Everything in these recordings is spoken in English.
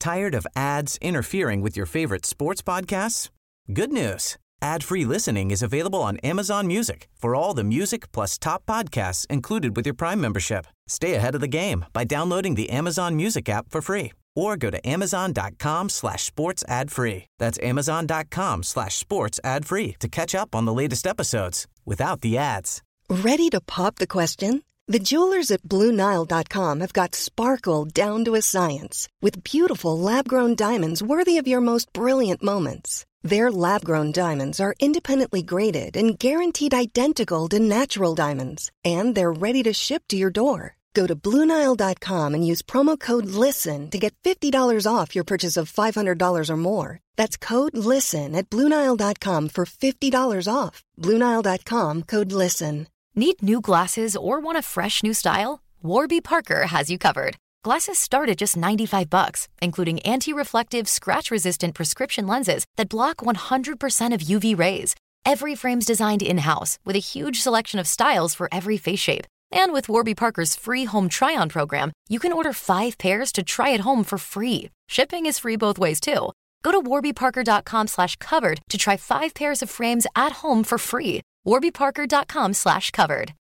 Tired of ads interfering with your favorite sports podcasts? Good news. Ad-free listening is available on Amazon Music for all the music plus top podcasts included with your Prime membership. Stay ahead of the game by downloading the Amazon Music app for free or go to amazon.com/sports ad free. That's amazon.com/sports ad free to catch up on the latest episodes without the ads. Ready to pop the question? The jewelers at BlueNile.com have got sparkle down to a science with beautiful lab-grown diamonds worthy of your most brilliant moments. Their lab-grown diamonds are independently graded and guaranteed identical to natural diamonds, and they're ready to ship to your door. Go to BlueNile.com and use promo code LISTEN to get $50 off your purchase of $500 or more. That's code LISTEN at BlueNile.com for $50 off. BlueNile.com, code LISTEN. Need new glasses or want a fresh new style? Warby Parker has you covered. Glasses start at just $95, including anti-reflective, scratch-resistant prescription lenses that block 100% of UV rays. Every frame's designed in-house with a huge selection of styles for every face shape. And with Warby Parker's free home try-on program, you can order 5 pairs to try at home for free. Shipping is free both ways, too. Go to warbyparker.com/covered to try 5 pairs of frames at home for free. warbyparker.com/covered.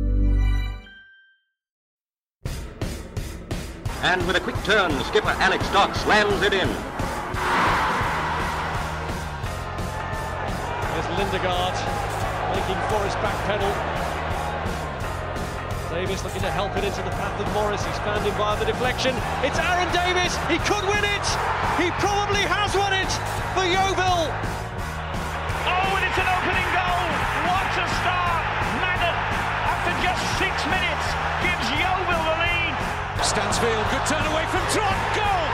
And with a quick turn, skipper Alex Dock slams it in. There's Lindegaard making Forrest backpedal. Davis looking to help it into the path of Morris. He's found him via the deflection. It's Aaron Davis. He could win it. He probably has won it for Yeovil. Oh, and it's an opening goal. What a start. Madden, after just 6 minutes, gives Yeovil the lead. Stansfield, good turn away from Trot. Goal.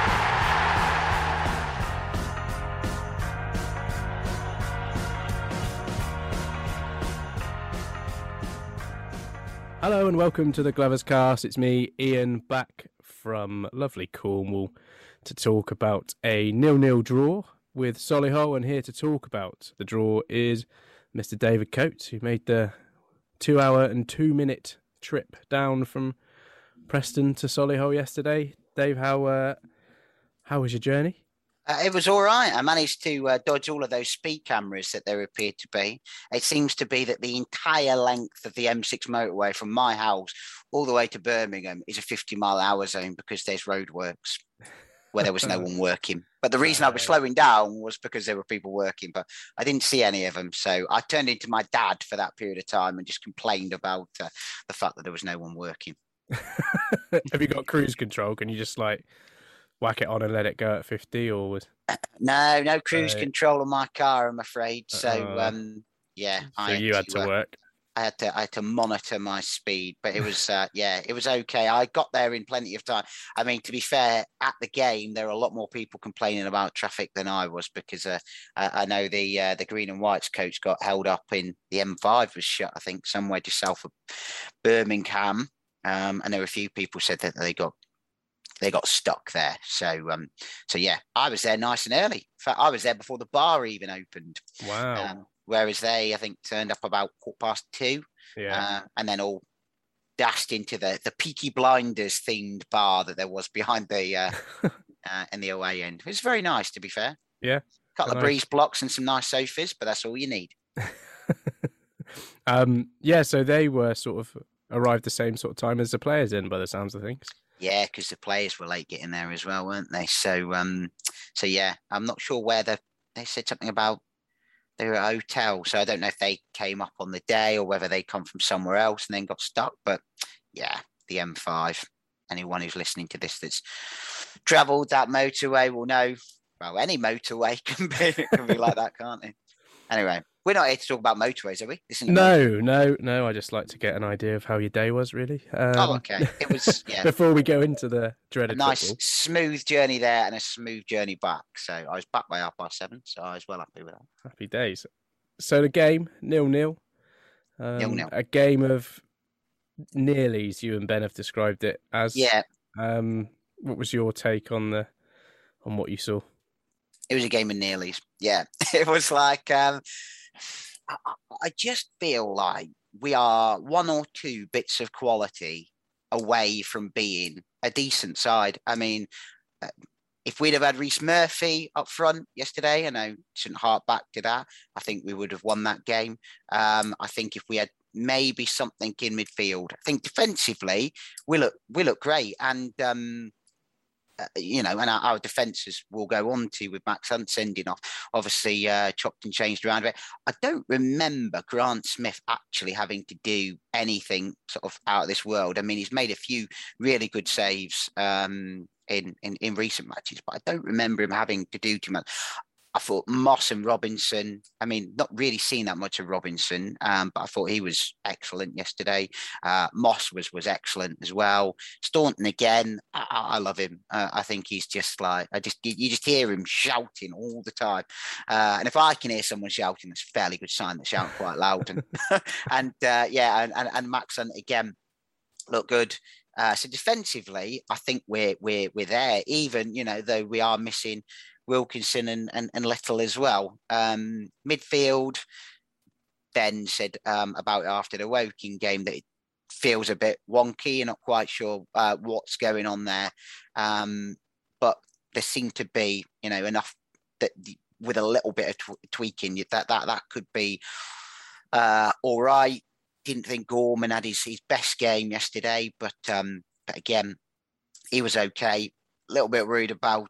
Hello and welcome to the Glovers Cast. It's me, Ian, back from lovely Cornwall to talk about a 0-0 draw with Solihull, and here to talk about the draw is Mr. David Coates, who made the 2-hour and 2-minute trip down from Preston to Solihull yesterday. Dave, how was your journey? It was all right. I managed to dodge all of those speed cameras that there appeared to be. It seems to be that the entire length of the M6 motorway from my house all the way to Birmingham is a 50-mile-an-hour zone because there's roadworks where there was no one working. But the reason I was slowing down was because there were people working, but I didn't see any of them. So I turned into my dad for that period of time and just complained about the fact that there was no one working. Have you got cruise control? Can you just whack it on and let it go at 50, or was no cruise control on my car, I'm afraid. So yeah, so you had to work. I had to monitor my speed, but it was it was okay. I got there in plenty of time. I mean, to be fair, at the game there were a lot more people complaining about traffic than I was, because I know the Green and Whites coach got held up in the M5 was shut, I think, somewhere just south of Birmingham, and there were a few people said that they got stuck there. So yeah, I was there nice and early. In fact, I was there before the bar even opened. Wow. Whereas they, I think, turned up about 2:15. Yeah. And then all dashed into the Peaky Blinders themed bar that there was behind the in the away end. It was very nice, to be fair. Yeah. Couple of breeze blocks and some nice sofas, but that's all you need. Yeah, so they were sort of arrived the same sort of time as the players in, by the sounds of things. Yeah, because the players were late getting there as well, weren't they? So yeah, I'm not sure where they said something about they were at a hotel, so I don't know if they came up on the day or whether they come from somewhere else and then got stuck. But yeah, the M5. Anyone who's listening to this that's travelled that motorway will know. Well, any motorway can be like that, can't it? Anyway, we're not here to talk about motorways, are we? No. I just like to get an idea of how your day was, really. Okay. It was, yeah. Before we go into the dreaded nice, football. Smooth journey there and a smooth journey back. So I was back by 7:30, so I was well happy with that. Happy days. So the game, 0-0. 0-0. A game of nearlies, you and Ben have described it as. Yeah. What was your take on what you saw? It was a game of nearlies. Yeah. It was like, I just feel like we are one or two bits of quality away from being a decent side. I mean, if we'd have had Reece Murphy up front yesterday, I know shouldn't hark back to that, I think we would have won that game. I think if we had maybe something in midfield, I think defensively we look great, and and our defences will go on to with Max Hunt sending off, obviously chopped and changed around a bit. I don't remember Grant Smith actually having to do anything sort of out of this world. I mean, he's made a few really good saves in recent matches, but I don't remember him having to do too much. I thought Moss and Robinson, I mean, not really seen that much of Robinson, but I thought he was excellent yesterday. Moss was excellent as well. Staunton again, I love him. I think he's just like, you just hear him shouting all the time. And if I can hear someone shouting, that's a fairly good sign they're shouting quite loud. And Max Hunt again, look good. So defensively, I think we're there, even, though we are missing Wilkinson and Little as well. Midfield, Ben said about it after the Woking game that it feels a bit wonky. You're not quite sure what's going on there. But there seemed to be, enough that with a little bit of tweaking, that could be all right. Didn't think Gorman had his best game yesterday, but again, he was okay. A little bit worried about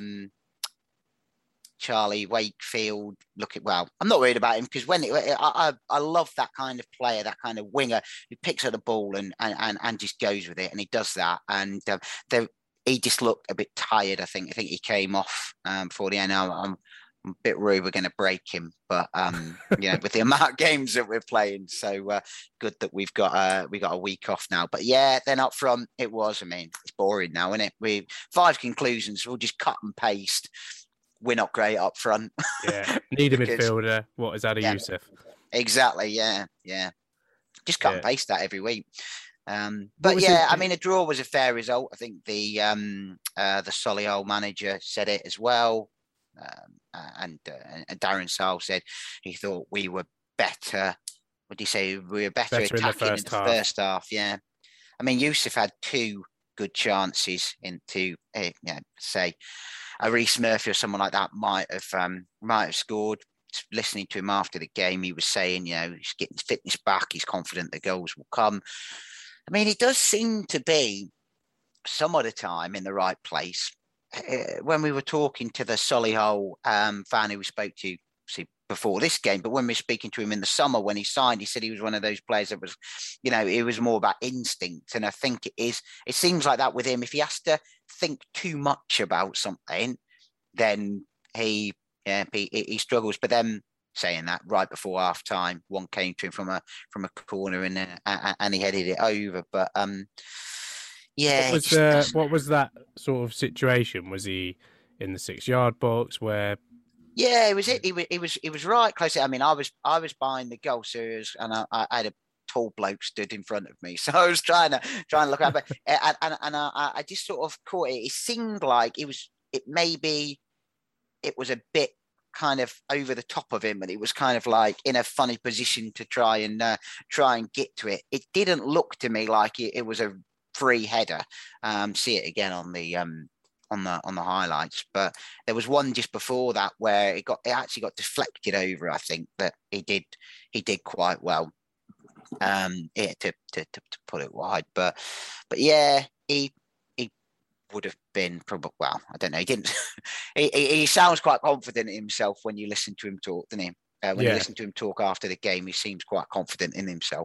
Charlie Wakefield. I'm not worried about him because I love that kind of player, that kind of winger who picks up the ball and just goes with it, and he does that. And he just looked a bit tired. I think he came off before the end. I'm a bit worried we're going to break him, but with the amount of games that we're playing, so good that we got a week off now. But yeah, then up front it was. I mean, it's boring now, isn't it? We 5 conclusions. We'll just cut and paste. We're not great up front. Yeah, need a midfielder. What is Adi Youssef? Exactly. Yeah. Just cut and paste that every week. But yeah, I mean, a draw was a fair result. I think the Solihull manager said it as well. And Darren Saul said he thought we were better. What did he say? We were better attacking in the first half. Yeah, I mean, Youssef had 2 good chances into say a Reece Murphy or someone like that might have scored. Listening to him after the game, he was saying, he's getting his fitness back. He's confident the goals will come. I mean, he does seem to be some of the time in the right place. When we were talking to the Solihull fan who we spoke to before this game, but when we were speaking to him in the summer when he signed, he said he was one of those players that was, it was more about instinct. And I think it seems like that with him. If he has to think too much about something, then he struggles. But then saying that, right before half time, one came to him from a corner and he headed it over. But yeah. What was that sort of situation? Was he in the 6-yard box where? Yeah, it was it. He was right close. I mean, I was behind the goal series, and I had a tall bloke stood in front of me, so I was trying to look at. But I just sort of caught it. It seemed like it was a bit kind of over the top of him, and it was kind of like in a funny position to try and get to it. It didn't look to me like it was a free header. See it again on the highlights, but there was one just before that where it actually got deflected over. I think that he did quite well to put it wide, but yeah, he would have been probably, well, I don't know, he didn't he sounds quite confident in himself when you listen to him talk, doesn't he? When you listen to him talk after the game, he seems quite confident in himself,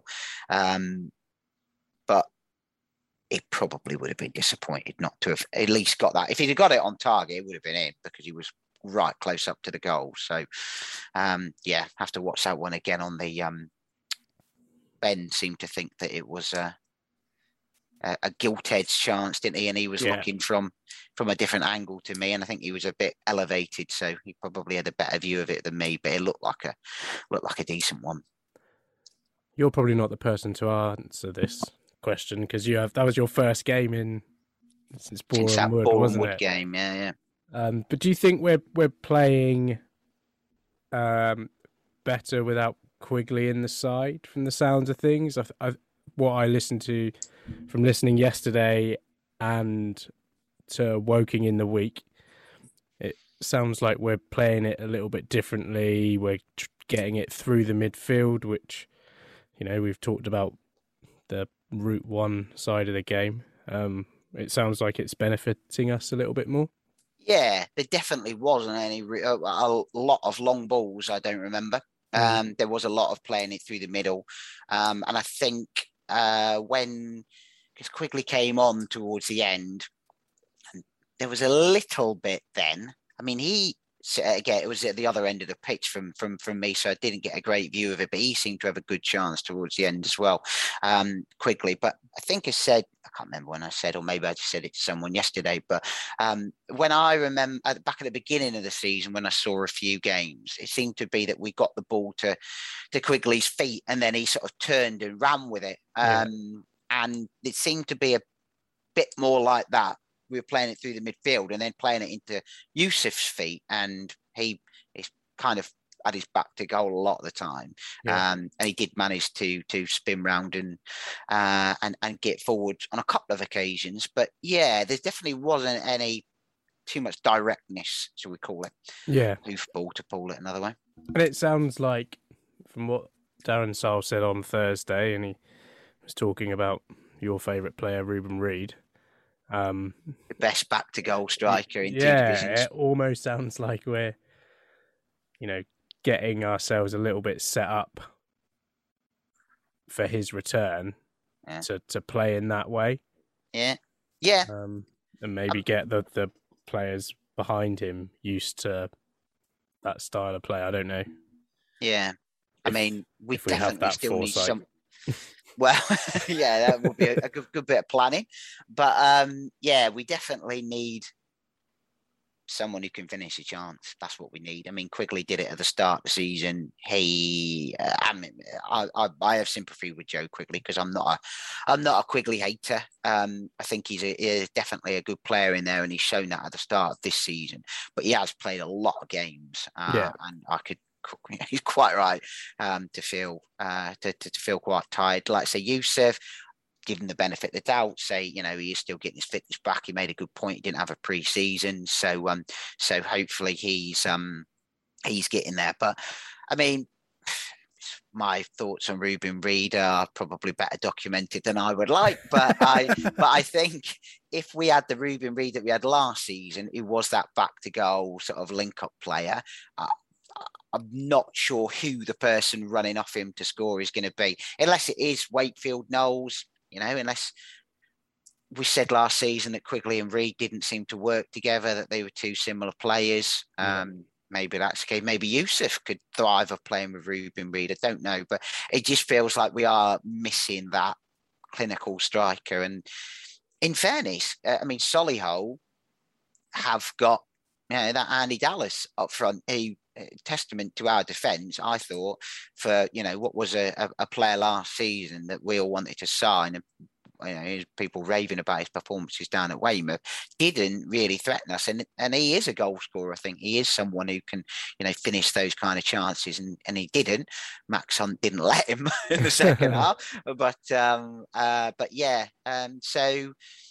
but it probably would have been disappointed not to have at least got that. If he'd have got it on target, it would have been in because he was right close up to the goal. So, have to watch that one again on the. Ben seemed to think that it was a gilt-edged chance, didn't he? And he was looking from a different angle to me, and I think he was a bit elevated, so he probably had a better view of it than me. But it looked like a decent one. You're probably not the person to answer this question because that was your first game since Boreham Wood, wasn't it? Game, yeah. But do you think we're playing better without Quigley in the side from the sounds of things? What I listened to from listening yesterday and to Woking in the week, it sounds like we're playing it a little bit differently. We're getting it through the midfield, which, we've talked about the Route 1 side of the game. It sounds like it's benefiting us a little bit more. Yeah, there definitely wasn't a lot of long balls, I don't remember. There was a lot of playing it through the middle. And I think because Quigley came on towards the end, and there was a little bit then. I mean, again, it was at the other end of the pitch from me, so I didn't get a great view of it, but he seemed to have a good chance towards the end as well, Quigley. But I think I said, I can't remember when I said, or maybe I just said it to someone yesterday, but when I remember back at the beginning of the season, when I saw a few games, it seemed to be that we got the ball to Quigley's feet and then he sort of turned and ran with it. And it seemed to be a bit more like that. We were playing it through the midfield and then playing it into Yusuf's feet, and he's kind of had his back to goal a lot of the time. And he did manage to spin round and get forward on a couple of occasions. But yeah, there definitely wasn't any too much directness, shall we call it? Yeah, Hoofball, to call it another way. And it sounds like, from what Darren Sarll said on Thursday, and he was talking about your favourite player, Ruben Reid. The best back to goal striker in two divisions. It almost sounds like we're, getting ourselves a little bit set up for his return to play in that way. Yeah. And maybe get the players behind him used to that style of play. I don't know. Yeah. I mean, we definitely still foresight. Need some. Well, yeah, that would be a good bit of planning. But we definitely need someone who can finish a chance. That's what we need. I mean, Quigley did it at the start of the season. I have sympathy with Joe Quigley because I'm not a Quigley hater. I think he's definitely a good player in there, and he's shown that at the start of this season. But he has played a lot of games, and he's quite right to feel quite tired. Like I say, Yusuf, give him the benefit of the doubt, say, he is still getting his fitness back. He made a good point. He didn't have a pre-season. So hopefully he's getting there. But I mean, my thoughts on Ruben Reid are probably better documented than I would like. But I think if we had the Ruben Reid that we had last season, who was that back to goal sort of link-up player, I'm not sure who the person running off him to score is going to be, unless it is Wakefield Knowles, unless we said last season that Quigley and Reid didn't seem to work together, that they were two similar players. Maybe that's the case. Maybe Yusuf could thrive of playing with Ruben Reid. I don't know, but it just feels like we are missing that clinical striker. And in fairness, I mean, Solihull have got that Andy Dallas up front, who testament to our defence, I thought, for what was a player last season that we all wanted to sign, and people raving about his performances down at Weymouth, didn't really threaten us, and he is a goal scorer. I think he is someone who can finish those kind of chances, and he didn't. Max Hunt didn't let him in the second half, but so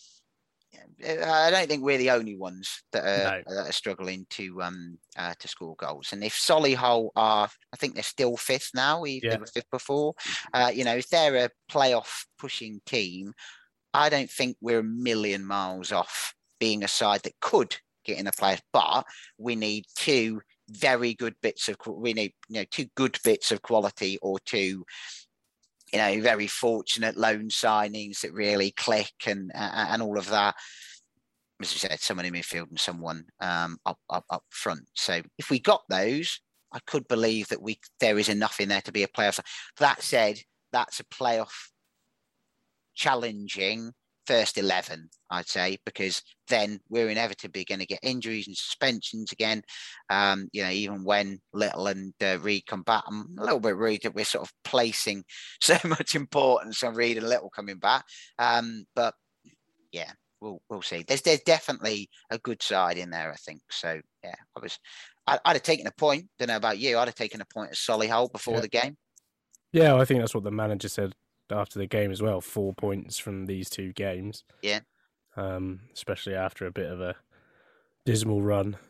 I don't think we're the only ones that are struggling to score goals. And if Solihull are, I think they're still fifth now. They were fifth before. If they're a playoff pushing team, I don't think we're a million miles off being a side that could get in the playoffs. But we need two very good bits of. We need two good bits of quality, or two very fortunate loan signings that really click and all of that. As you said, someone in midfield and someone up front. So if we got those, I could believe that there is enough in there to be a playoff. That said, that's a playoff challenging first 11, I'd say, because then we're inevitably going to get injuries and suspensions again. Even when Little and Reid come back, I'm a little bit worried that we're sort of placing so much importance on Reid and Little coming back. But yeah, we'll see. There's definitely a good side in there, I think. So yeah, I'd have taken a point. Don't know about you. I'd have taken a point at Solihull before the game. Yeah, I think that's what the manager said after the game as well. 4 points from these two games. Yeah. Especially after a bit of a dismal run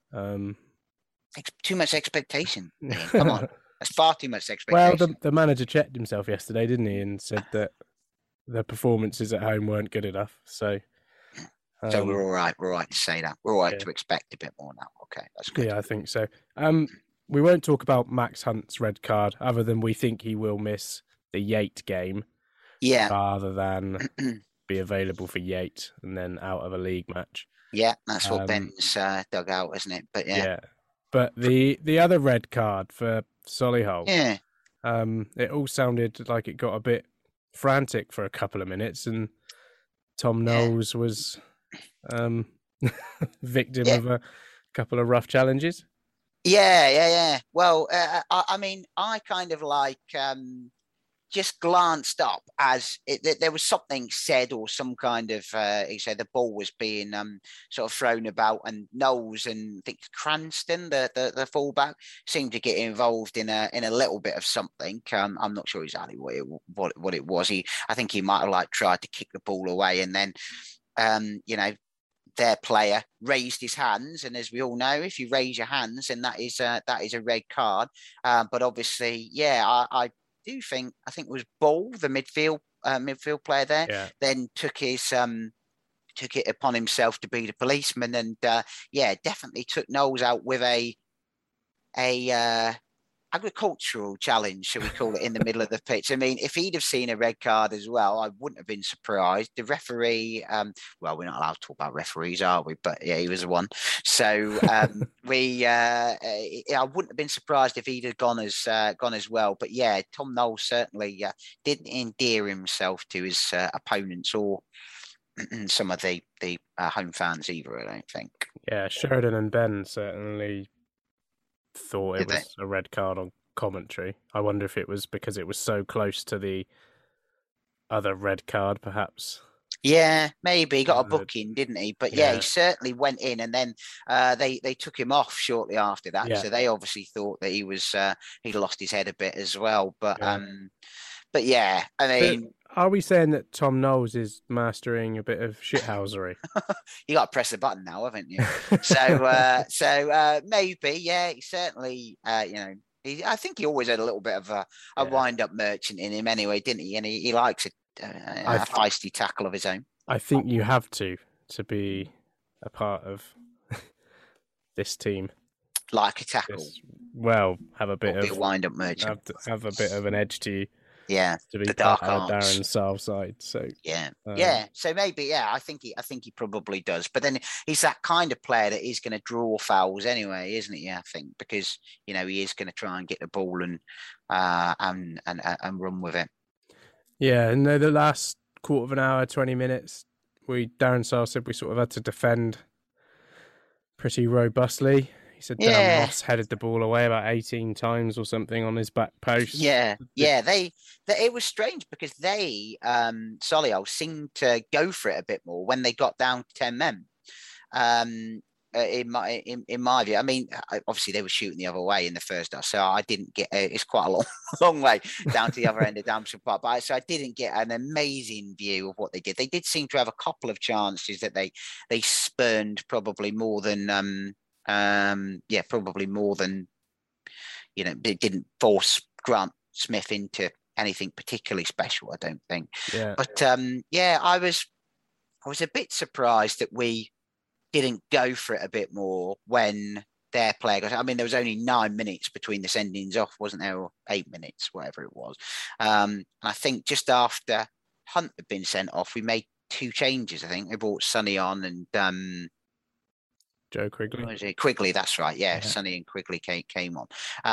Too much expectation. Ian. Come on, that's far too much expectation. Well, the manager checked himself yesterday, didn't he, and said that the performances at home weren't good enough. So we're all right. We're all right to say that. We're all right to expect a bit more now. Okay, that's good. Yeah, I think so. We won't talk about Max Hunt's red card, other than we think he will miss the Yate game. Yeah. Rather than be available for Yate and then out of a league match. Yeah, that's what Ben's dug out, isn't it? But yeah. But the other red card for Solihull, it all sounded like it got a bit frantic for a couple of minutes, and Tom Knowles was victim of a couple of rough challenges. Yeah. Well, I mean, I kind of like just glanced up as there was something said, or some kind of he said the ball was being sort of thrown about, and Knowles and I think Cranston, the fullback, seemed to get involved in a little bit of something. I'm not sure exactly what it was. I think he might have tried to kick the ball away, and then their player raised his hands, and as we all know, if you raise your hands, then that is a red card. But obviously, I do think it was Ball, the midfield player there, then took it upon himself to be the policeman, and definitely took Knowles out with a agricultural challenge, shall we call it, in the middle of the pitch. I mean, if he'd have seen a red card as well, I wouldn't have been surprised. The referee, well, we're not allowed to talk about referees, are we? But yeah, he was one. So I wouldn't have been surprised if he'd have gone as well. But yeah, Tom Knowles certainly didn't endear himself to his opponents or some of the home fans either, I don't think. Yeah, Sheridan and Ben certainly thought it was a red card on commentary. I wonder if it was because it was so close to the other red card, perhaps. Yeah, maybe he got a booking, didn't he? But yeah, he certainly went in, and then they took him off shortly after that. Yeah. So they obviously thought that he'd lost his head a bit as well. But yeah, I mean, are we saying that Tom Knowles is mastering a bit of shithousery? You got to press the button now, haven't you? So maybe, yeah. He certainly, I think he always had a little bit of a wind-up merchant in him, anyway, didn't he? And he likes a feisty tackle of his own. I think you have to be a part of this team. Like a tackle. Have a bit of a wind-up merchant. Have a bit of an edge to you. Yeah, to be the dark arts. Darren Sarle's side. So so maybe I think he probably does. But then he's that kind of player that is going to draw fouls anyway, isn't he? I think because he is going to try and get the ball and run with it. Yeah, and the last quarter of an hour, 20 minutes, Darren Sarle said we sort of had to defend pretty robustly. He said Dan Moss headed the ball away about 18 times or something on his back post. Yeah. It was strange because they, Solihull, seemed to go for it a bit more when they got down to 10 men. In my view, I mean, obviously they were shooting the other way in the first half, so I didn't get. It's quite a long way down to the other end of Damson Park, but so I didn't get an amazing view of what they did. They did seem to have a couple of chances that they spurned, probably more than. Probably more than, it didn't force Grant Smith into anything particularly special, I don't think. Yeah. But I was a bit surprised that we didn't go for it a bit more when their player got. I mean, there was only 9 minutes between the sendings off, wasn't there, or 8 minutes, whatever it was. And I think just after Hunt had been sent off, we made 2 changes. I think they brought Sonny on and. Joe Quigley. Quigley, that's right. Yeah, Sonny and Quigley came on.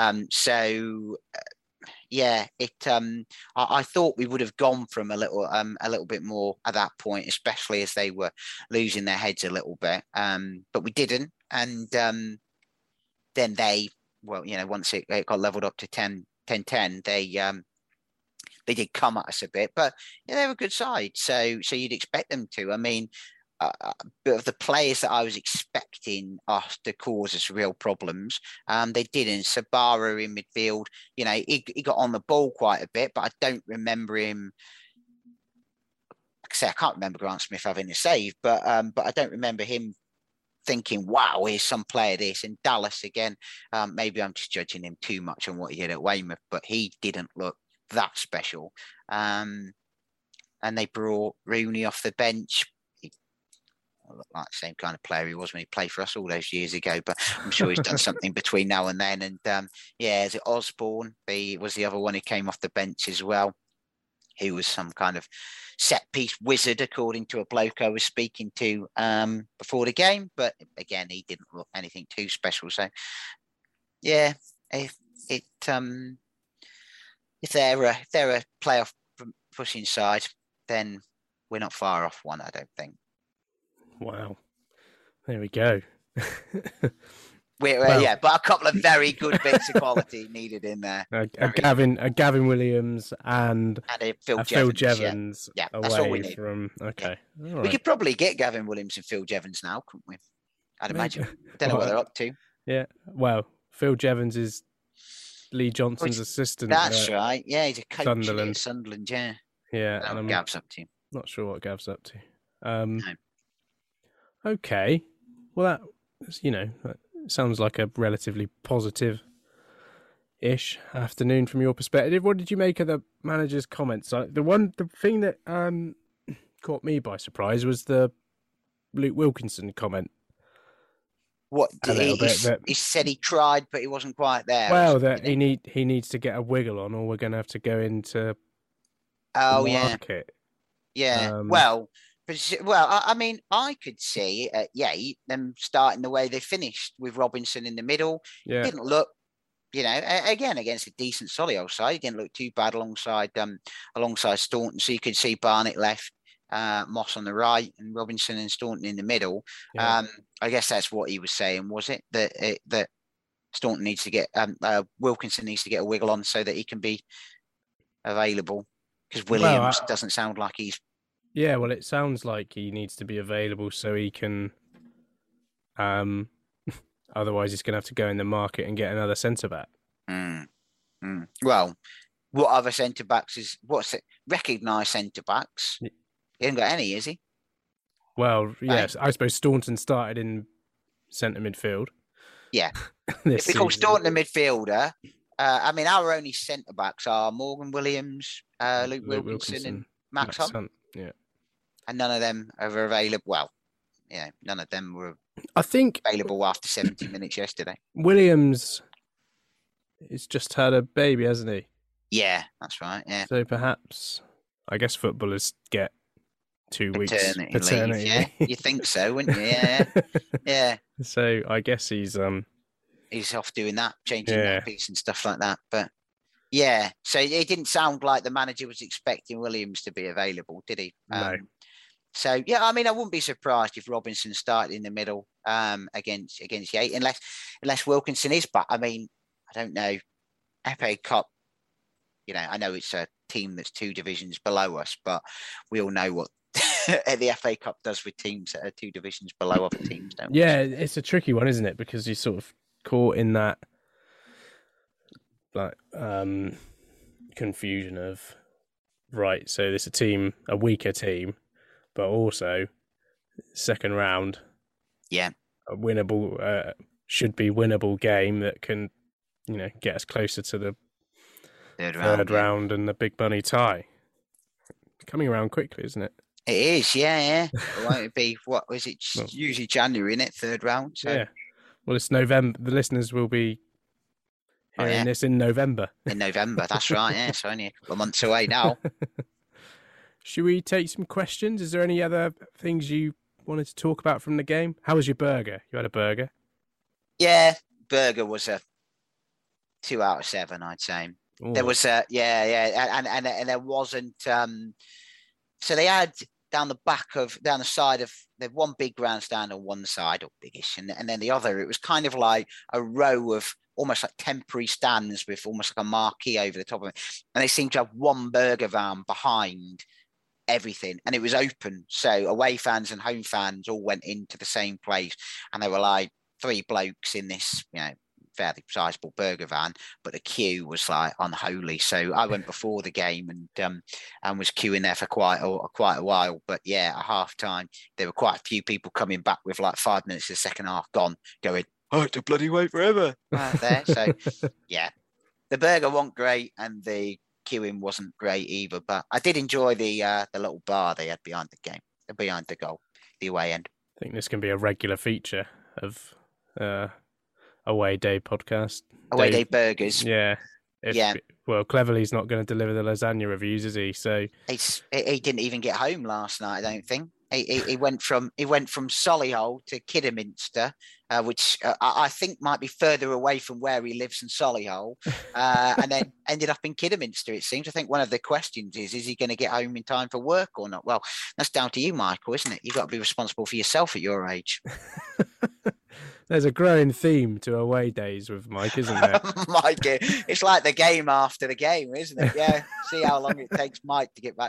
I thought we would have gone from a little bit more at that point, especially as they were losing their heads a little bit. But we didn't, and then they, once it got levelled up to 10-10, they did come at us a bit, but they were a good side. So you'd expect them to. I mean. But of the players that I was expecting us to cause us real problems, they didn't. Sabara in midfield, he got on the ball quite a bit, but I don't remember him. Like I say, I can't remember Grant Smith having a save, but I don't remember him thinking, wow, here's some player this. And Dallas, again, maybe I'm just judging him too much on what he did at Weymouth, but he didn't look that special. And they brought Rooney off the bench. He looked like the same kind of player he was when he played for us all those years ago, but I'm sure he's done something between now and then. And is it Osborne? Was the other one who came off the bench as well, who was some kind of set-piece wizard, according to a bloke I was speaking to before the game. But again, he didn't look anything too special. So, yeah, if they're a playoff pushing side, then we're not far off one, I don't think. Wow. There we go. But a couple of very good bits of quality needed in there. A Gavin Williams and a Phil Jevons. Yeah, away that's all we need. From. Okay, yeah. We could probably get Gavin Williams and Phil Jevons now, couldn't we? I'd imagine. Don't know what they're up to. Yeah. Well, Phil Jevons is Lee Johnson's assistant. That's right. Yeah, he's a coach Sunderland. at Sunderland. Yeah. Yeah. I don't know what Gav's up to. Not sure what Gav's up to. No. Okay. Well, that sounds like a relatively positive-ish afternoon from your perspective. What did you make of the manager's comments? The thing that caught me by surprise was the Luke Wilkinson comment. What he said he tried, but he wasn't quite there. Well, he needs to get a wiggle on, or we're going to have to go into the market. Yeah. Well, I mean, I could see at Yate them starting the way they finished with Robinson in the middle. Yeah. Didn't look, again against a decent Solihull side. He didn't look too bad alongside Staunton. So you could see Barnett left, Moss on the right, and Robinson and Staunton in the middle. Yeah. I guess that's what he was saying, was it? That Staunton needs to get Wilkinson needs to get a wiggle on so that he can be available, because Williams doesn't sound like he's. Yeah, well, it sounds like he needs to be available so he can. Otherwise, he's going to have to go in the market and get another centre back. Well, what other centre backs recognised centre backs? He hasn't got any, is he? Well, yes, I suppose Staunton started in centre midfield. Yeah, if we call Staunton a midfielder, I mean, our only centre backs are Morgan Williams, Luke Wilkinson, and Max Hunt. Yeah. And none of them are available. Well, none of them were available after 70 minutes yesterday. Williams has just had a baby, hasn't he? Yeah, that's right. Yeah. So perhaps, I guess footballers get 2 weeks paternity leave. Yeah, you think so, wouldn't you? Yeah. Yeah. So I guess he's off doing that, changing nappies and stuff like that. But yeah, so it didn't sound like the manager was expecting Williams to be available, did he? No. So yeah, I mean, I wouldn't be surprised if Robinson started in the middle against Yate, unless Wilkinson is. But I mean, I don't know. FA Cup, I know it's a team that's 2 divisions below us, but we all know what the FA Cup does with teams that are 2 divisions below other teams, don't we? Yeah, it's a tricky one, isn't it? Because you're sort of caught in that confusion of, right, so there's a weaker team, but also second round, a winnable, should be winnable game that can, get us closer to the third round and the big money tie. Coming around quickly, isn't it? It is, yeah. Won't it be, what was it? Usually January, isn't it? Third round. So. Yeah. Well, it's November. The listeners will be hearing this in November. In November, that's right. Yeah, it's only a couple of months away now. Should we take some questions? Is there any other things you wanted to talk about from the game? How was your burger? You had a burger? Yeah, burger was a 2 out of 7, I'd say. Ooh. There was and there wasn't. So they had down the side of, they had one big grandstand on one side, or biggish, and then the other, it was kind of like a row of almost like temporary stands with almost like a marquee over the top of it. And they seemed to have one burger van behind everything, and it was open. So away fans and home fans all went into the same place, and they were like 3 blokes in this, fairly sizable burger van, but the queue was like unholy. So I went before the game and was queuing there for quite a while. But yeah, at half time, there were quite a few people coming back with like 5 minutes of the second half gone, going, "I had to bloody wait forever." There. So yeah, the burger wasn't great and the queuing wasn't great either. But I did enjoy the little bar they had behind the game, behind the goal, the away end. I think this can be a regular feature of Away Day podcast. Away Day burgers. Yeah. Well, Cleverly's not going to deliver the lasagna reviews, is he? So he didn't even get home last night, I don't think. He went from Solihull to Kidderminster, which I think might be further away from where he lives in Solihull, and then ended up in Kidderminster. It seems. I think one of the questions is he going to get home in time for work or not? Well, that's down to you, Michael, isn't it? You've got to be responsible for yourself at your age. There's a growing theme to away days with Mike, isn't there? Mike, it's like the game after the game, isn't it? Yeah. See how long it takes Mike to get back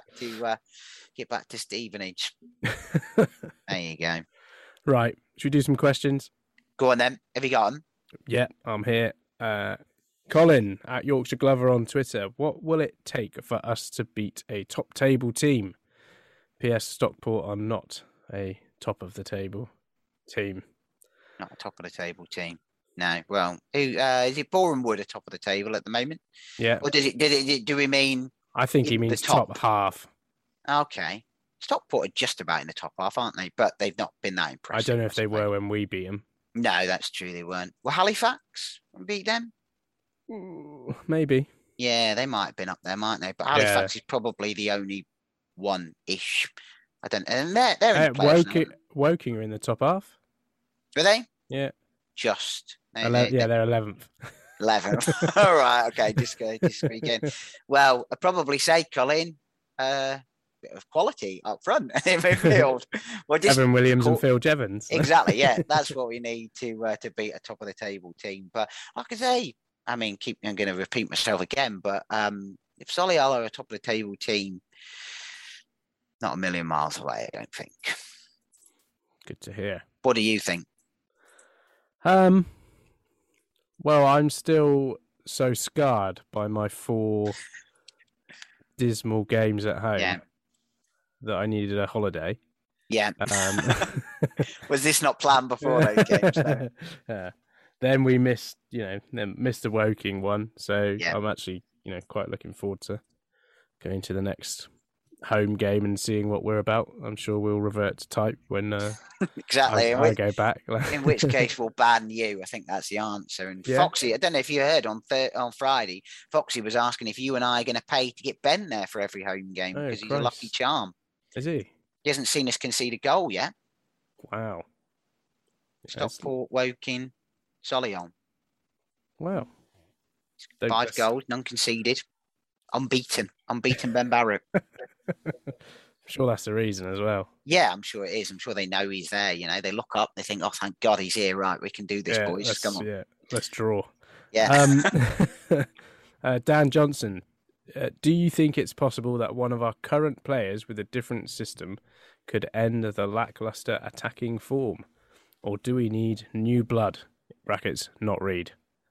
to Stevenage. There you go. Right. Should we do some questions? Go on then. Have you got them? Yeah, I'm here. Colin at Yorkshire Glover on Twitter. What will it take for us to beat a top table team? PS Stockport are not a top of the table team. Not a top of the table team. No. Well, is it Boreham Wood a top of the table at the moment? Yeah. Or do we mean? I think he means top half. Okay. Stockport are just about in the top half, aren't they? But they've not been that impressive. I don't know if they were when we beat them. No, that's true. They weren't. Well, Halifax beat them? Maybe. Yeah, they might have been up there, mightn't they? But Halifax is probably the only one-ish. I don't know. And they're in the playoffs now. Woking are in the top half. Were they? Yeah. Just. They're 11th. 11th. All right. Okay. Disagree again. Well, I'd probably say, Colin, bit of quality up front in midfield. Evan Williams and Phil Jevons. Exactly. Yeah. That's what we need to beat a top of the table team. But like I say, I mean, I'm going to repeat myself again, but if Solihull are a top of the table team, not a million miles away, I don't think. Good to hear. What do you think? Well, I'm still so scarred by my 4 dismal games at home that I needed a holiday. Yeah. Was this not planned before those games? No? Then we missed the Woking one. So I'm actually, quite looking forward to going to the next home game and seeing what we're about. I'm sure we'll revert to type when exactly I go back. In which case we'll ban you. I think that's the answer. And Foxy, I don't know if you heard on Friday, Foxy was asking if you and I are going to pay to get Ben there for every home game because he's a lucky charm. Is he? He hasn't seen us concede a goal yet. Wow. Stockport, Woking, Solihull. Wow. 5 goals, none conceded. Unbeaten Ben Barrett. I'm sure that's the reason as well. Yeah, I'm sure it is. I'm sure they know he's there. They look up, they think, "Oh, thank God he's here! Right, we can do this, boys. Come on." Yeah, let's draw. Yeah. Dan Johnson, do you think it's possible that one of our current players with a different system could end the lackluster attacking form, or do we need new blood? Brackets, not Reed.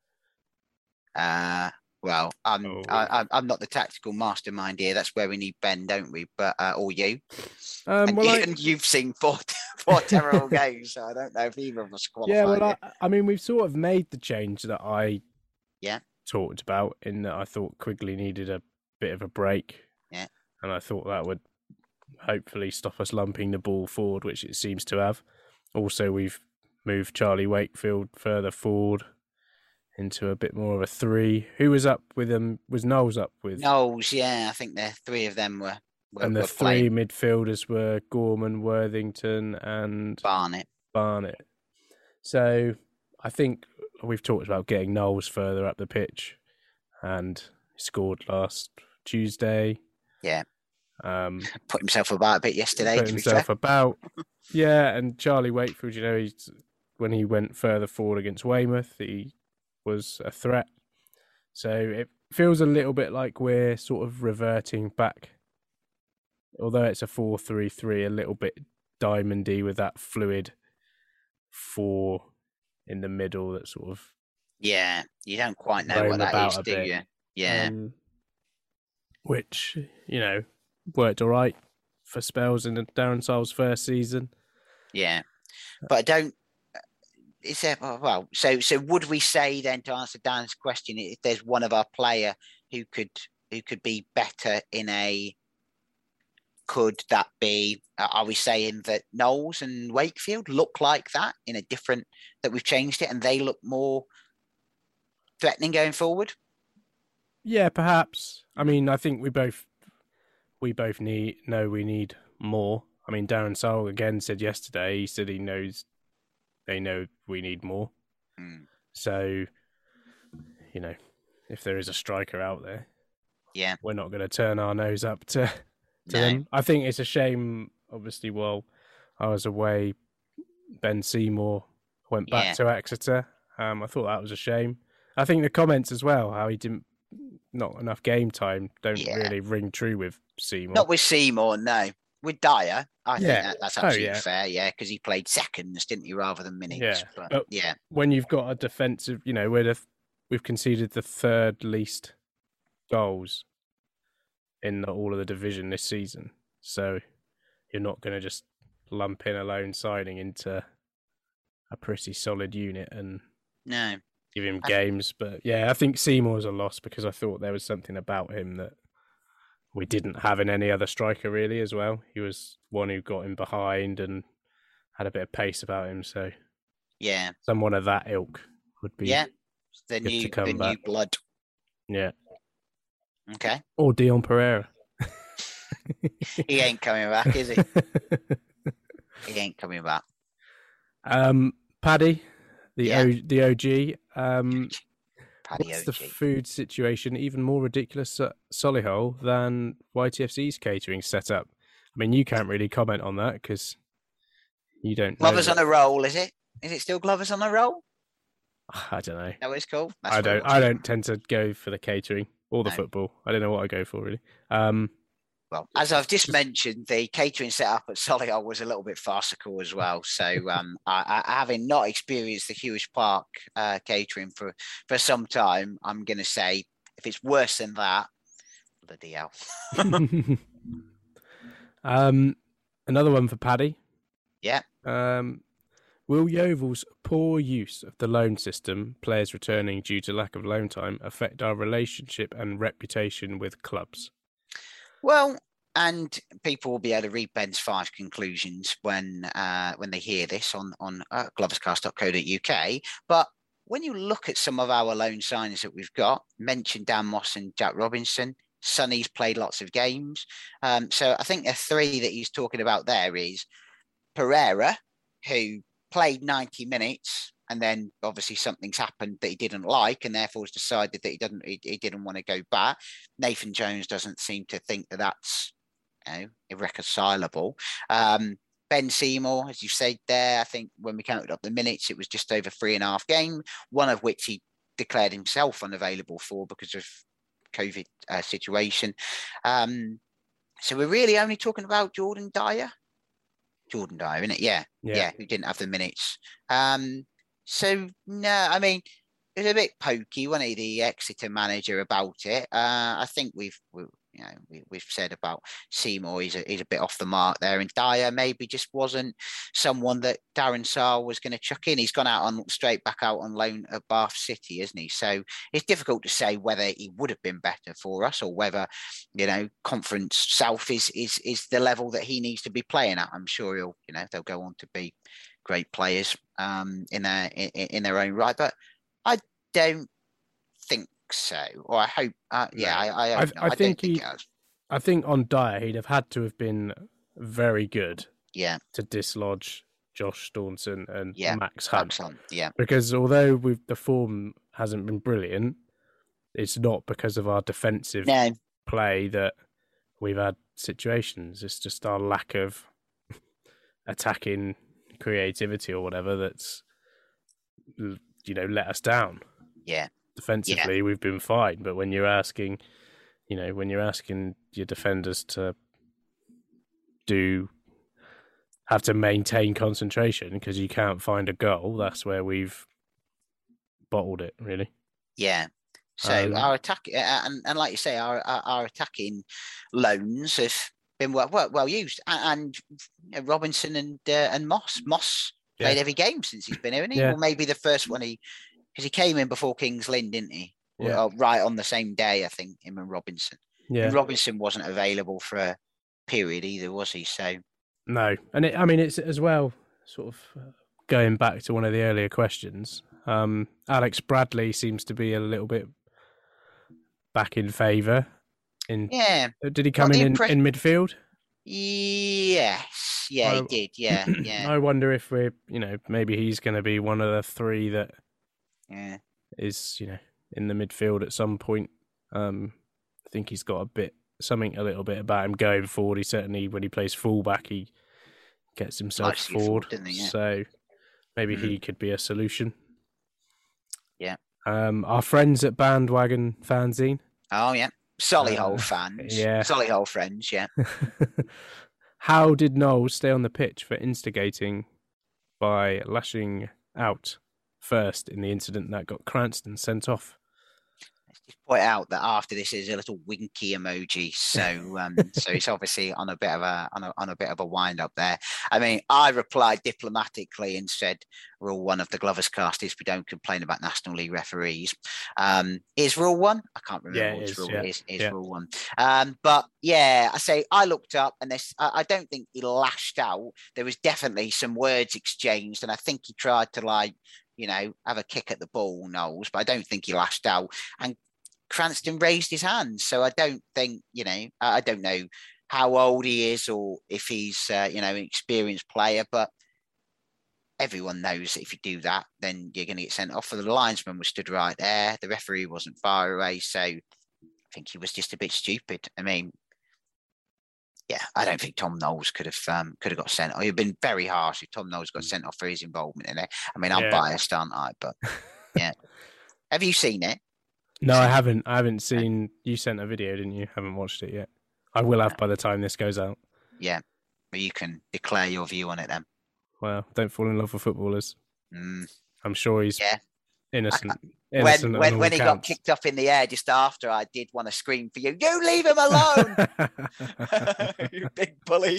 Well, I'm not the tactical mastermind here. That's where we need Ben, don't we? But or you. And you've seen four terrible games, so I don't know if either of us qualify. Yeah, well, I mean, we've sort of made the change that I talked about in that I thought Quigley needed a bit of a break. Yeah. And I thought that would hopefully stop us lumping the ball forward, which it seems to have. Also, we've moved Charlie Wakefield further forward into a bit more of a 3. Who was up with them? Was Knowles up with? Knowles, yeah. I think the 3 of them were and the 3 midfielders were Gorman, Worthington and Barnett. So I think we've talked about getting Knowles further up the pitch, and he scored last Tuesday. Yeah. Put himself about a bit yesterday. Yeah, and Charlie Wakefield, when he went further forward against Weymouth, he was a threat. So it feels a little bit like we're sort of reverting back, although it's a 4-3-3, a little bit diamondy with that fluid 4 in the middle that sort of Yeah, you don't quite know what that is, do you? Yeah. Which, worked all right for spells in Darren Sarll's first season. Yeah. But I don't... Is there, so would we say then, to answer Dan's question, if there's one of our player who could be better in a... Could that be, are we saying that Knowles and Wakefield look like that in a different, that we've changed it and they look more threatening going forward? Yeah, perhaps. I mean, I think we both need more. I mean, Darren Sarll again said yesterday, he said they know we need more. So, if there is a striker out there, we're not going to turn our nose up to them. I think it's a shame, obviously, while I was away, Ben Seymour went back to Exeter. I thought that was a shame. I think the comments as well, how he not enough game time, don't really ring true with Seymour. Not with Seymour, no. With Dyer, I think that's absolutely fair, because he played seconds, didn't he, rather than minutes. But when you've got a defensive, we've conceded the third least goals in all of the division this season. So you're not going to just lump in a loan signing into a pretty solid unit and give him games. But I think Seymour's a loss because I thought there was something about him that we didn't have in any other striker really as well. He was one who got in behind and had a bit of pace about him. So someone of that ilk would be the new blood. Yeah. Okay. Or Dion Pereira. He ain't coming back, is he? He ain't coming back. Paddy, the OG. Paddy what's OG. the food situation even more ridiculous at Solihull than YTFC's catering setup? I mean, you can't really comment on that because you don't. Glovers on a roll, is it? Is it still Glovers on a roll? I don't know. That was cool. I don't tend to go for the catering or the football. I don't know what I go for really. Well, as I've just mentioned, the catering setup at Solihull was a little bit farcical as well. So, I having not experienced the Hewish Park catering for some time, I'm going to say if it's worse than that, bloody hell. Another one for Paddy. Yeah. Will Yeovil's poor use of the loan system, players returning due to lack of loan time, affect our relationship and reputation with clubs? Well, and people will be able to read Ben's 5 conclusions when they hear this on gloverscast.co.uk. But when you look at some of our loan signings that we've got, mentioned Dan Moss and Jack Robinson, Sonny's played lots of games. So I think the 3 that he's talking about there is Pereira, who played 90 minutes and then obviously something's happened that he didn't like and therefore has decided that he didn't want to go back. Nathan Jones doesn't seem to think that that's irreconcilable. Ben Seymour, as you said there, I think when we counted up the minutes, it was just over 3.5 games, one of which he declared himself unavailable for because of COVID situation. So we're really only talking about Jordan Dyer, isn't it? Yeah, who didn't have the minutes. So no, I mean, it was a bit pokey, wasn't he, the Exeter manager about it? I think we've said about Seymour, he's a bit off the mark there, and Dyer maybe just wasn't someone that Darren Sarll was going to chuck in. He's gone straight back out on loan at Bath City, isn't he? So it's difficult to say whether he would have been better for us or whether Conference South is the level that he needs to be playing at. I'm sure they'll go on to be great players in their own right, but I don't think so, or I hope. I think on Dyer he'd have had to have been very good. Yeah. To dislodge Josh Staunton and Max Hunt. Yeah. Because although the form hasn't been brilliant, it's not because of our defensive play that we've had situations. It's just our lack of attacking creativity or whatever that's let us down. Yeah. Defensively, we've been fine, but when you're asking your defenders to have to maintain concentration because you can't find a goal, that's where we've bottled it, really. Yeah. So our attack, and like you say, our attacking loans have been well used, and Robinson and Moss played every game since he's been here, hasn't he? Well, maybe the first one because he came in before Kings Lynn, didn't he? Yeah. Well, right on the same day, I think, him and Robinson. Yeah. And Robinson wasn't available for a period either, was he? So no, and it's as well sort of going back to one of the earlier questions. Alex Bradley seems to be a little bit back in favour. Did he come in midfield? Yes, he did. Yeah. I wonder if we're, maybe he's going to be one of the three that is, in the midfield at some point. I think he's got a little bit about him going forward. He certainly, when he plays fullback, he gets himself forward. So maybe he could be a solution. Yeah. Our friends at Bandwagon Fanzine. Oh, yeah. Solihull fans. Yeah. Solihull friends, yeah. How did Knowles stay on the pitch for instigating by lashing out first in the incident that got Cranston sent off? Let's just point out that after this is a little winky emoji, so so he's obviously on a bit of a wind up there. I mean, I replied diplomatically and said, "Rule 1 of the Glovers cast is we don't complain about National League referees." Is Rule 1? I can't remember which rule is Rule 1. But yeah, I say I looked up, and I don't think he lashed out. There was definitely some words exchanged, and I think he tried to have a kick at the ball, Knowles, but I don't think he lashed out. And Cranston raised his hand. So I don't think, I don't know how old he is or if he's, an experienced player, but everyone knows that if you do that, then you're going to get sent off. The linesman was stood right there. The referee wasn't far away. So I think he was just a bit stupid. I mean, yeah, I don't think Tom Knowles could have got sent off. It would have been very harsh if Tom Knowles got sent off for his involvement in it. I mean, I'm biased, aren't I? But yeah. Have you seen it? No, I haven't. I haven't seen. You sent a video, didn't you? Haven't watched it yet. I will have by the time this goes out. Yeah, but you can declare your view on it then. Well, don't fall in love with footballers. I'm sure he's innocent. When he got kicked up in the air just after, I did want to scream for you. You leave him alone, you big bully.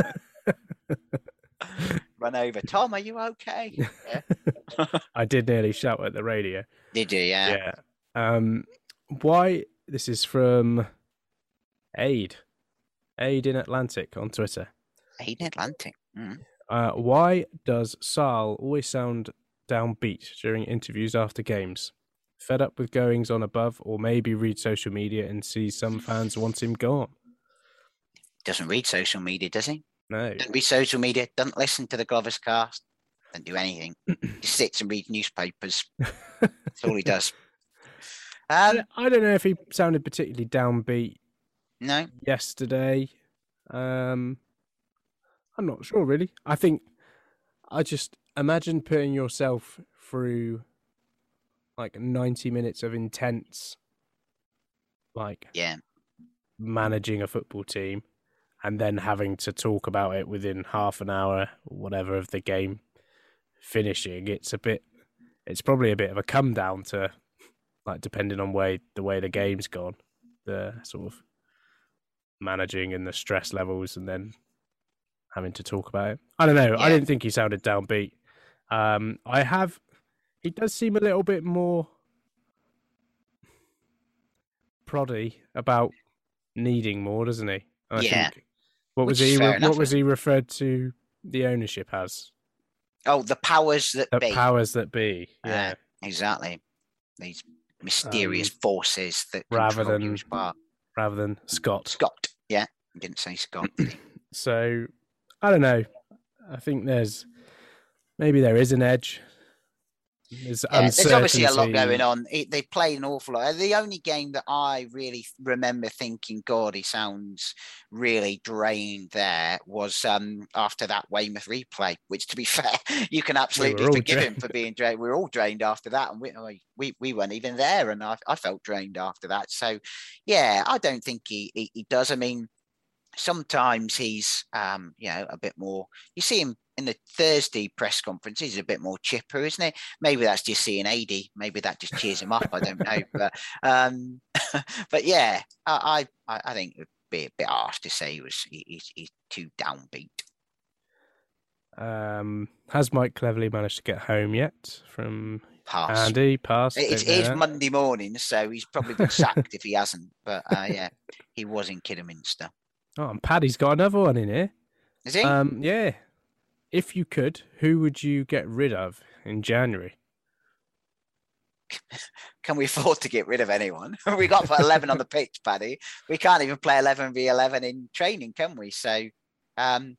Run over, Tom. Are you okay? Yeah. I did nearly shout at the radio. Did you? Yeah. Why? This is from Aid in Atlantic on Twitter. Aid in Atlantic. Why does Sal always sound downbeat during interviews after games? Fed up with goings on above, or maybe read social media and see some fans want him gone? Doesn't read social media, does he? No. Doesn't read social media. Doesn't listen to the Glovers cast. Doesn't do anything. Just sits and reads newspapers. That's all he does. I don't know if he sounded particularly downbeat. No. Yesterday. I'm not sure, really. I just imagine putting yourself through 90 minutes of intense, managing a football team, and then having to talk about it within half an hour or whatever of the game finishing. It's probably a bit of a come down to, depending on the way the game's gone, the sort of managing and the stress levels, and then having to talk about it. I don't know. Yeah. I didn't think he sounded downbeat. He does seem a little bit more proddy about needing more, doesn't he? I think. What was he referred to the ownership as? Oh, the powers that be. The powers that be. Yeah, exactly. These mysterious forces that control you as part. Rather than Scott. Scott. Yeah, I didn't say Scott. So, I don't know. I think there is an edge. There's obviously a lot going on. They play an awful lot. The only game that I really remember thinking, God, he sounds really drained there, was after that Weymouth replay, which, to be fair, you can absolutely forgive him for being drained. We were all drained after that, and we weren't even there, and I felt drained after that. So, yeah, I don't think he does. I mean, sometimes he's, a bit more. You see him in the Thursday press conference, he's a bit more chipper, isn't it? Maybe that's just seeing AD. Maybe that just cheers him up. I don't know, but yeah, I think it would be a bit harsh to say he's too downbeat. Has Mike Cleverley managed to get home yet from Pass. Andy? Pass. It is Monday morning, so he's probably been sacked if he hasn't. But yeah, he was in Kidderminster. Oh, and Paddy's got another one in here. Is he? Yeah. If you could, who would you get rid of in January? Can we afford to get rid of anyone? We got to put 11 on the pitch, Paddy. We can't even play 11v11 in training, can we? So I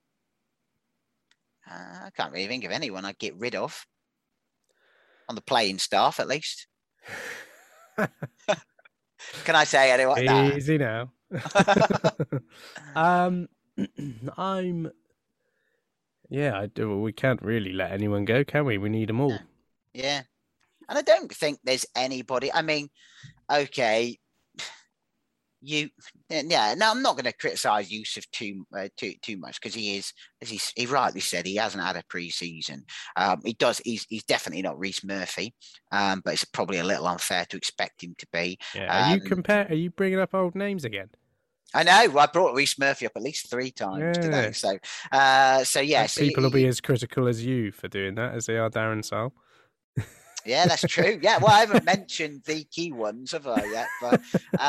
can't really think of anyone I'd get rid of. On the playing staff, at least. Can I say anyone? Easy now. Yeah, I do. We can't really let anyone go, can we? We need them all. Yeah. And I don't think there's anybody. I mean, okay, no, I'm not going to criticise Yusuf too much because he is, as he rightly said, he hasn't had a pre-season. He's definitely not Reece Murphy, but it's probably a little unfair to expect him to be. Yeah. Are you bringing up old names again? I know. I brought Reece Murphy up at least 3 times today. So yeah. People will be as critical as you for doing that as they are Darren Saul. Yeah, that's true. Yeah, well, I haven't mentioned the key ones, have I yet? But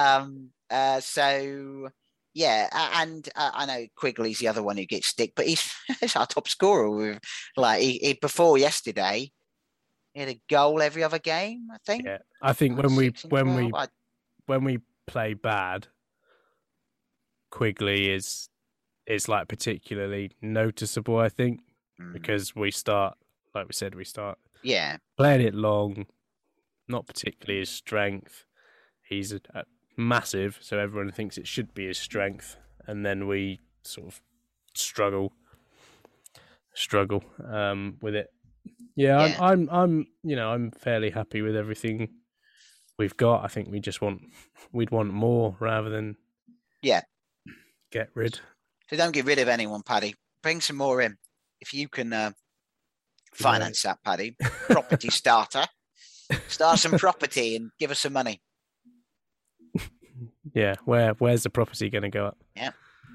so yeah, and I know Quigley's the other one who gets stick, but he's our top scorer. With he before yesterday, he had a goal every other game. I think. Yeah, I think when we play bad, Quigley is like particularly noticeable. I think because we start, like we said, yeah, playing it long, not particularly his strength. He's massive, so everyone thinks it should be his strength, and then we sort of struggle with it. Yeah. I'm fairly happy with everything we've got. I think we'd want more rather than get rid. So don't get rid of anyone, Paddy. Bring some more in if you can. Finance that, Paddy. Property starter. Start some property and give us some money. Yeah, where's the property going to go up? Yeah.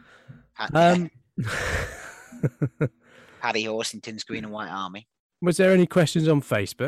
Paddy Horsington's Green and White Army. Was there any questions on Facebook?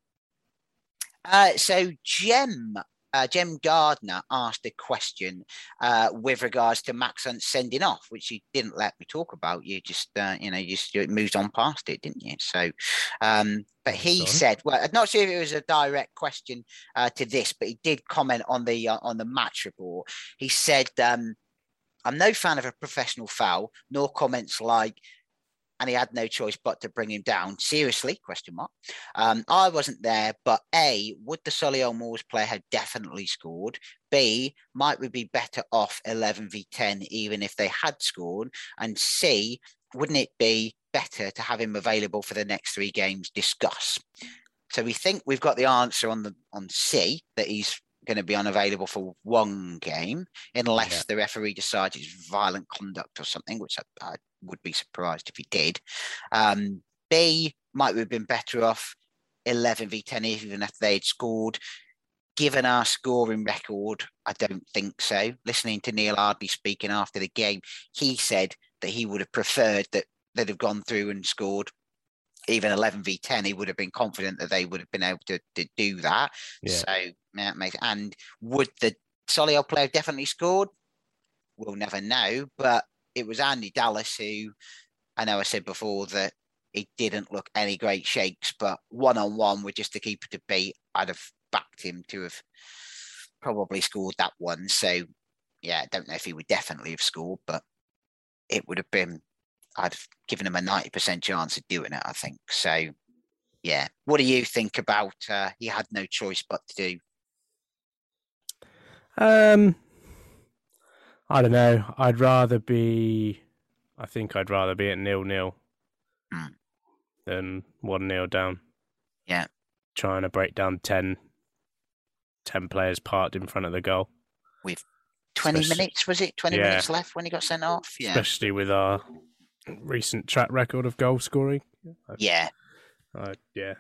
So Jem Gardner asked a question with regards to Max Hunt sending off, which you didn't let me talk about. You just, you moved on past it, didn't you? So, but he said, well, I'm not sure if it was a direct question to this, but he did comment on the match report. He said, I'm no fan of a professional foul, nor comments like, and he had no choice but to bring him down. Seriously? ? I wasn't there, but A, would the Solihull Moors player have definitely scored? B, might we be better off 11v10 even if they had scored? And C, wouldn't it be better to have him available for the next 3 games? Discuss. So we think we've got the answer on C, that he's going to be unavailable for 1 game unless the referee decides it's violent conduct or something, which I would be surprised if he did. B, might we have been better off 11v10 even if they'd scored? Given our scoring record, I don't think so. Listening to Neil Ardley speaking after the game, he said that he would have preferred that they'd have gone through and scored even 11v10. He would have been confident that they would have been able to do that. Yeah. So, and would the Solihull player definitely scored? We'll never know, but it was Andy Dallas who, I know I said before that he didn't look any great shakes, but 1-on-1 with just the keeper to beat, I'd have backed him to have probably scored that one. So, yeah, I don't know if he would definitely have scored, but it would have been, I'd have given him a 90% chance of doing it, I think. So, yeah. What do you think about he had no choice but to do? I don't know. I'd rather be at 0-0 than 1-0 down. Yeah. Trying to break down 10 players parked in front of the goal. With 20 minutes, was it? 20 minutes left when he got sent off? Yeah. Especially with our recent track record of goal scoring. Yeah. Yeah.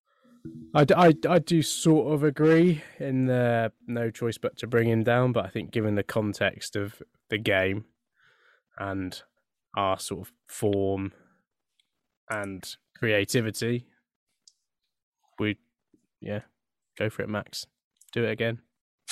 I do sort of agree in the no choice but to bring him down, but I think given the context of the game and our sort of form and creativity, go for it, Max. Do it again.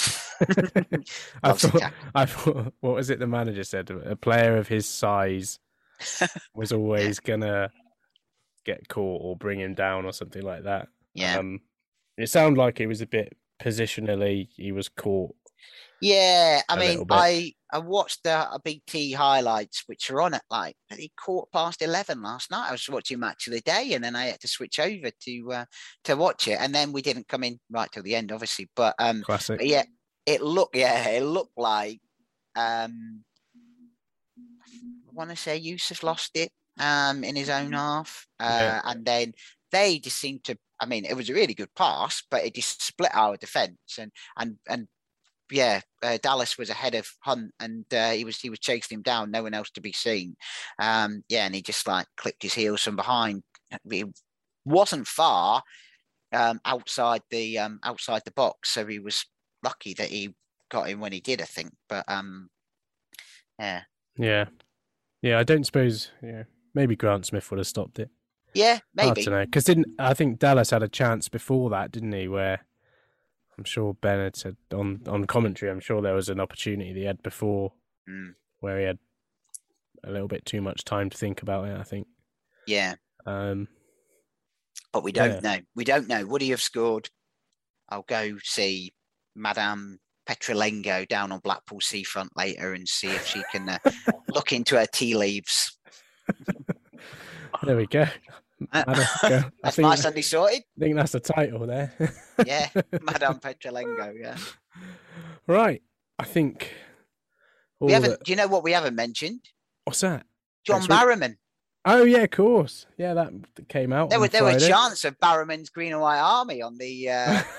I thought, what was it the manager said? A player of his size was always gonna get caught or bring him down or something like that. Yeah. It sounded like it was a bit positionally he was caught. Yeah, I mean, I watched the BT highlights, which are on at like he caught past 11 last night. I was watching Match of the Day, and then I had to switch over to watch it, and then we didn't come in right till the end, obviously. But classic. But yeah, it looked like I want to say Yusuf lost it in his own half, and then they just seemed to. I mean, it was a really good pass, but it just split our defence, and Dallas was ahead of Hunt, and he was chasing him down, no one else to be seen. And he just like clipped his heels from behind. It wasn't far outside the box, so he was lucky that he got him when he did, I think. But I don't suppose. Yeah, maybe Grant Smith would have stopped it. Yeah, maybe. I don't know, because I think Dallas had a chance before that, didn't he? Where I'm sure Bennett said on commentary, I'm sure there was an opportunity that he had before where he had a little bit too much time to think about it, I think. Yeah. But we don't know. We don't know. Would he have scored? I'll go see Madame Petrolengo down on Blackpool seafront later and see if she can look into her tea leaves. There we go. That's my Sunday sorted. I think that's the title there. Yeah, Madame Petrolengo, yeah. Right. I think we haven't. Do you know what we haven't mentioned? What's that? John Barrowman. Oh yeah, of course. Yeah, that came out. There were chants of Barrowman's Green and White Army on the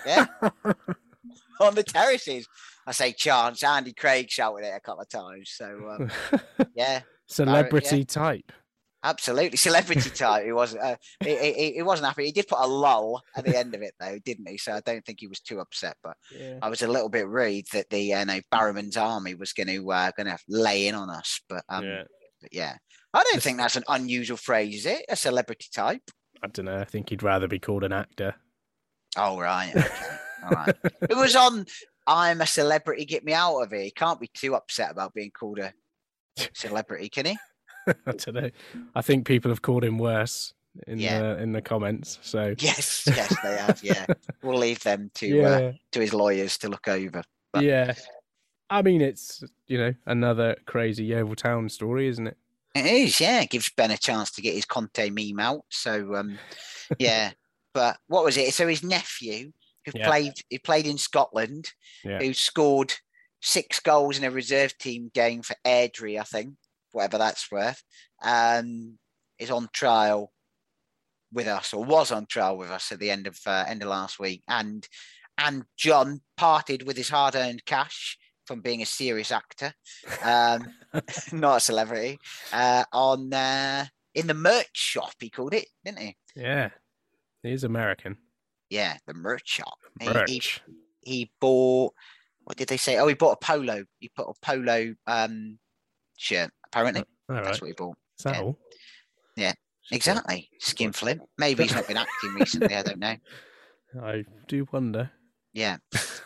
on the terraces. I say chants. Andy Craig shouted it a couple of times. So celebrity type. Absolutely, celebrity type. He wasn't. He wasn't happy. He did put a lull at the end of it, though, didn't he? So I don't think he was too upset. But I was a little bit worried that the Barrowman's army was going to lay in on us. But I don't think that's an unusual phrase, is it? A celebrity type. I don't know. I think he'd rather be called an actor. Oh right, okay, all right. It was on. I'm a celebrity. Get me out of here. He can't be too upset about being called a celebrity, can he? I don't know. I think people have called him worse in the comments. So yes, they have. Yeah, we'll leave them to his lawyers to look over. But... Yeah, I mean it's another crazy Yeovil Town story, isn't it? It is. Yeah, it gives Ben a chance to get his Conte meme out. So but what was it? So his nephew who played in Scotland, who scored 6 goals in a reserve team game for Airdrie, I think. Whatever that's worth, is on trial with us, or was on trial with us at the end of last week. And John parted with his hard-earned cash from being a serious actor, not a celebrity, in the merch shop. He called it, didn't he? Yeah, he is American. Yeah, the merch shop. Merch. He bought. What did they say? Oh, he bought a polo. He put a polo shirt. Apparently, that's what he bought. Is that all? Yeah, exactly. Skin flip. Maybe he's not been acting recently. I don't know. I do wonder. Yeah.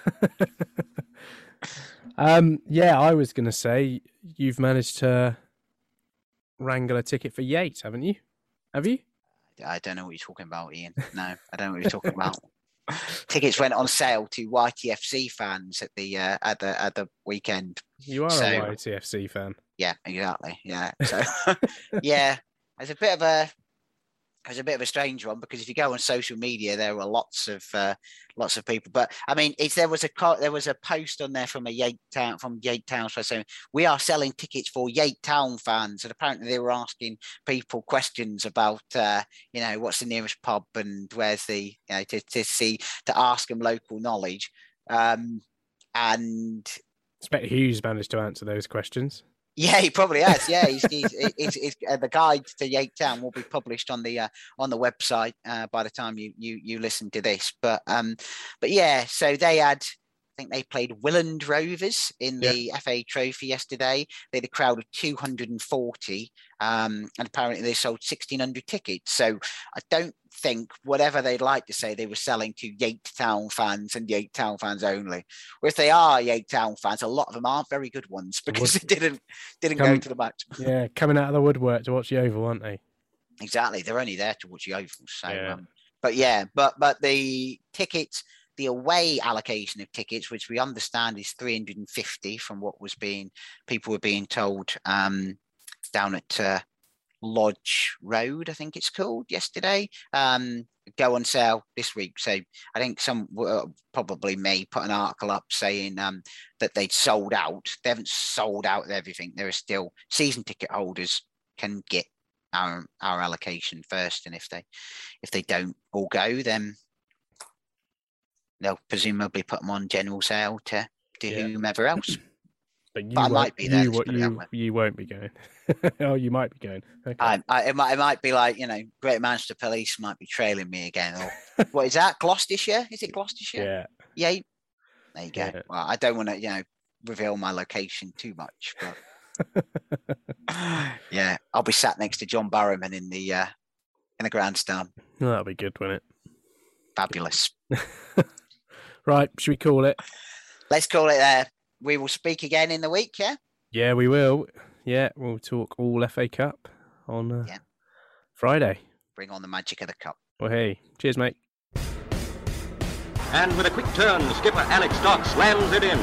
I was going to say you've managed to wrangle a ticket for Yates, haven't you? Have you? I don't know what you're talking about, Ian. No, I don't know what you're talking about. Tickets went on sale to YTFC fans at the weekend. You are a YTFC fan. Yeah, exactly. Yeah. So yeah, it's a bit of a strange one, because if you go on social media, there were lots of people. But I mean, there was a post on there from Yate Town saying we are selling tickets for Yate Town fans, and apparently they were asking people questions about what's the nearest pub and where's the to ask them local knowledge, and I expect Hughes managed to answer those questions. Yeah, he probably has. Yeah, he's the guide to Yate Town will be published on the website by the time you listen to this. But yeah, so they had. I think they played Willand Rovers in the FA Trophy yesterday. They had a crowd of 240, and apparently they sold 1,600 tickets. So I don't think, whatever they'd like to say, they were selling to Yate Town fans and Yate Town fans only. Or if they are Yate Town fans, a lot of them aren't very good ones because they didn't go to the match. Yeah, coming out of the woodwork to watch the Oval, aren't they? Exactly, they're only there to watch the Oval. So, but the tickets. The away allocation of tickets, which we understand is 350 from what people were being told down at Lodge Road, I think it's called, yesterday, go on sale this week. So I think some probably may put an article up saying that they'd sold out. They haven't sold out of everything. There are still season ticket holders can get our allocation first, and if they don't all go, then they'll presumably put them on general sale to whomever else. But I might be there. You won't be going. Oh, you might be going. Okay. It might be like, Great Manchester Police might be trailing me again. Or what is that? Gloucestershire? Is it Gloucestershire? Yeah. Yeah. There you go. Yeah. Well, I don't want to, reveal my location too much, but yeah, I'll be sat next to John Barrowman in the grandstand. Well, that'll be good, won't it? Fabulous. Right, should we call it? Let's call it there. We will speak again in the week, yeah? Yeah, we will. Yeah, we'll talk all FA Cup on Friday. Bring on the magic of the cup. Well, hey, cheers, mate. And with a quick turn, skipper Alex Dock slams it in.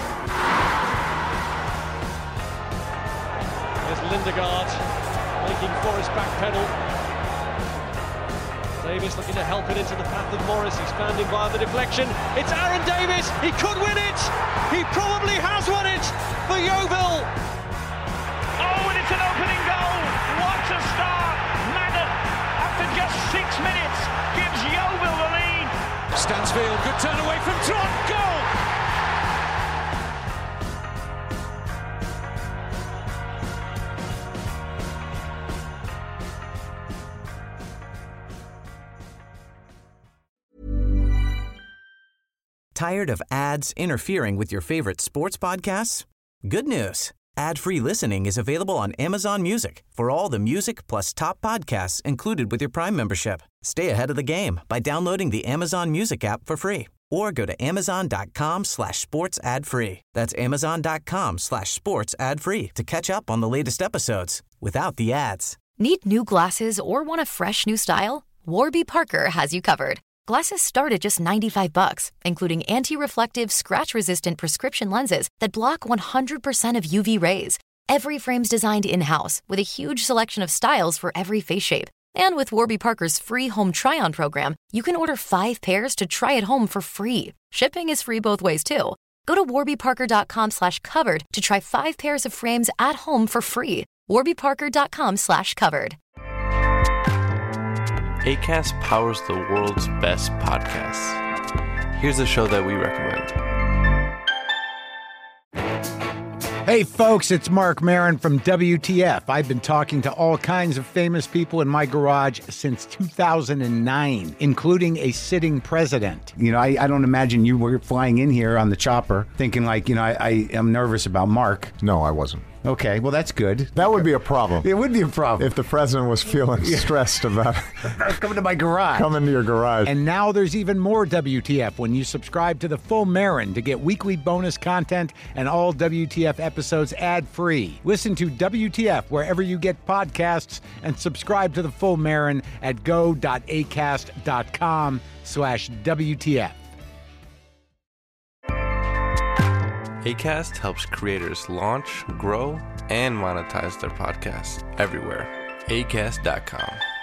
There's Lindegaard making for his back pedal. Davis looking to help it into the path of Morris. He's found him via the deflection. It's Aaron Davis. He could win it. He probably has won it for Yeovil. Oh, and it's an opening goal. What a start. Madden, after just 6 minutes, gives Yeovil the lead. Stansfield, good turn away from Trott. Goal. Tired of ads interfering with your favorite sports podcasts? Good news. Ad-free listening is available on Amazon Music for all the music plus top podcasts included with your Prime membership. Stay ahead of the game by downloading the Amazon Music app for free or go to amazon.com/sports ad free. That's amazon.com/sports ad free to catch up on the latest episodes without the ads. Need new glasses or want a fresh new style? Warby Parker has you covered. Glasses start at just $95, including anti-reflective, scratch-resistant prescription lenses that block 100% of UV rays. Every frame's designed in-house with a huge selection of styles for every face shape. And with Warby Parker's free home try-on program, you can order 5 pairs to try at home for free. Shipping is free both ways, too. Go to warbyparker.com/covered to try 5 pairs of frames at home for free. warbyparker.com/covered. Acast powers the world's best podcasts. Here's a show that we recommend. Hey folks, it's Mark Maron from WTF. I've been talking to all kinds of famous people in my garage since 2009, including a sitting president. I don't imagine you were flying in here on the chopper thinking I am nervous about Mark. No, I wasn't. Okay, well, that's good. That would be a problem. It would be a problem. If the president was feeling stressed about coming to my garage. Coming to your garage. And now there's even more WTF when you subscribe to the Full Marin to get weekly bonus content and all WTF episodes ad-free. Listen to WTF wherever you get podcasts and subscribe to the Full Marin at go.acast.com/WTF. Acast helps creators launch, grow, and monetize their podcasts everywhere. Acast.com.